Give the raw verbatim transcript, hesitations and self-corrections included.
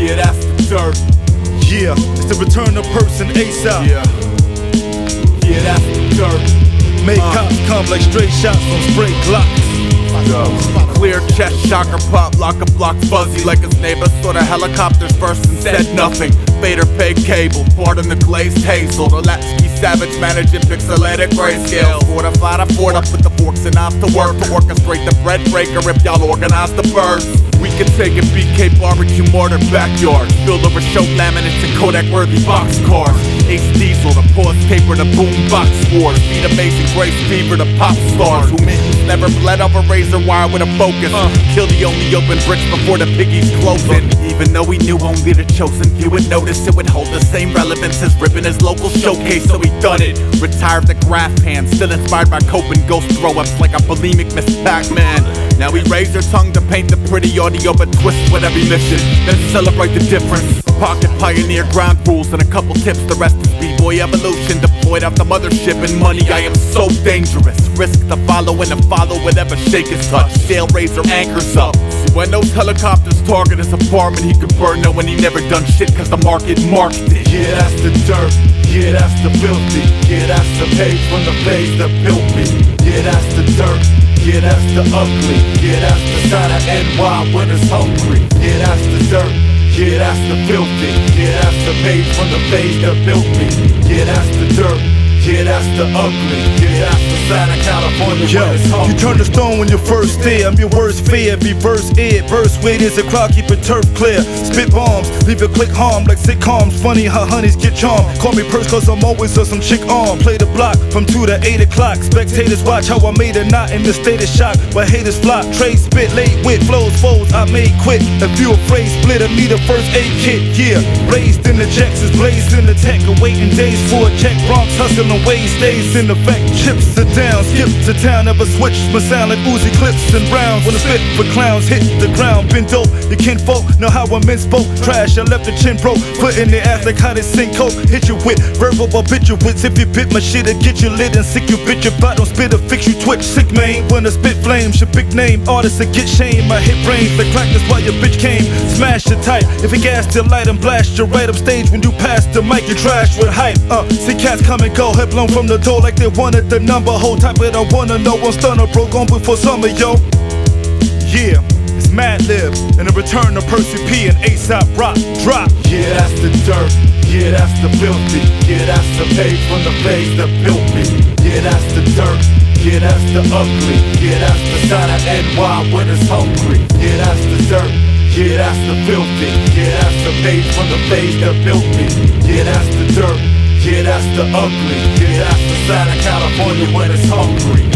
Yeah, that's the dirt. Yeah, it's the return of person ASAP. Yeah, yeah, that's the dirt. Make uh. cops come like straight shots from spray glocks. Clear chest, shocker pop, lock a block fuzzy like his neighbor. Saw the helicopters first and said nothing. Fader paid cable, poured in the glazed hazel. The Latsky savage managing pixelated grayscale. Fortified, I fought up with the forks and knives to work to orchestrate the bread breaker if y'all organize the birds. We can take a B K barbecue mortar backyard, filled over show laminates and Kodak worthy boxcars. Ace Diesel, the pause paper, the boom box wars. Feed Amazing Grace fever, the pop stars who mittens never bled off a razor wire with a focus. Uh. Kill the only open bricks before the piggies closing. Even though he knew only the chosen few would notice, it would hold the same relevance as ripping his local showcase, so he done it. Retired the graph hand, still inspired by coping ghost throw-ups like a bulimic Miss Pac-Man. Now we raise our tongue to paint the pretty audio, but twist with every mission, then celebrate the difference. Pocket pioneer ground rules and a couple tips, the rest is b-boy evolution. Deployed off the mothership and money, I am so dangerous. Risk the follow and the follow whatever shake is touch. Sail razor anchors up. See, when those helicopters target his apartment, he could burn no when he never done shit cause the market marked it. Yeah, that's the dirt. Yeah, that's the filthy. Yeah, that's the page from the page that built me. Yeah, that's the dirt. Yeah, that's the ugly. Yeah, that's the sign of N Y when it's hungry. Yeah, that's the dirt. Yeah, that's the filthy. Yeah, that's the page from the page that built me. Yeah, that's the dirt. Yeah, that's the ugly. Yeah, that's the sign of California Yo, when it's hungry. you turn the stone when you're first there. I'm your worst fear. Every verse ed, verse weight is a clock, keep it turf clear. Spit bombs, leave it click harm like sitcoms. Funny how honeys get charmed. Call me purse cause I'm always on some chick arm. Play the block from two to eight o'clock. Spectators watch how I made a knot in the state of shock. But haters flock, trade spit, late wit, flows, foes I made quit. If you afraid split, I need a first aid kit. Yeah, raised in the jacks is blazed in the tech. Awaiting days for a check. Bronx hustling away, stays in effect. Chips are down, skip to town, never switch. My sound like Uzi clips and rounds. When I spit for clowns, hit the ground, been dope. Your kinfolk know how I misspoke. Trash, I left the chin broke. Put in the ass like how they sing coke. Hit you with verbal barbiturates. If you bit my shit, I get you lit and sick. You bitch your butt, don't spit or fix you twitch. Sick man, when I spit flames, your big name. Artists that get shame. I hit brains, the crack, that's why your bitch came. Smash the tight, if you gas the light and blast you right up stage. When you pass the mic, you trash with hype. Uh, see cats come and go, head blown from the door like they wanted the number. Whole type of I wanna know one stunner broke on before summer, yo. Yeah, it's Madlib and the return of Percy P and ASAP Rock drop. Yeah, that's the dirt. Yeah, that's the filthy. Yeah, that's the page from the page that built me. Yeah, that's the dirt. Yeah, that's the ugly. Yeah, that's the sign of N Y when it's hungry. Yeah, that's the dirt. Yeah, that's the filthy. Yeah, that's the page from the page that built me. Yeah, that's the dirt. Yeah, that's the ugly. Yeah, that's the sign of California when it's hungry.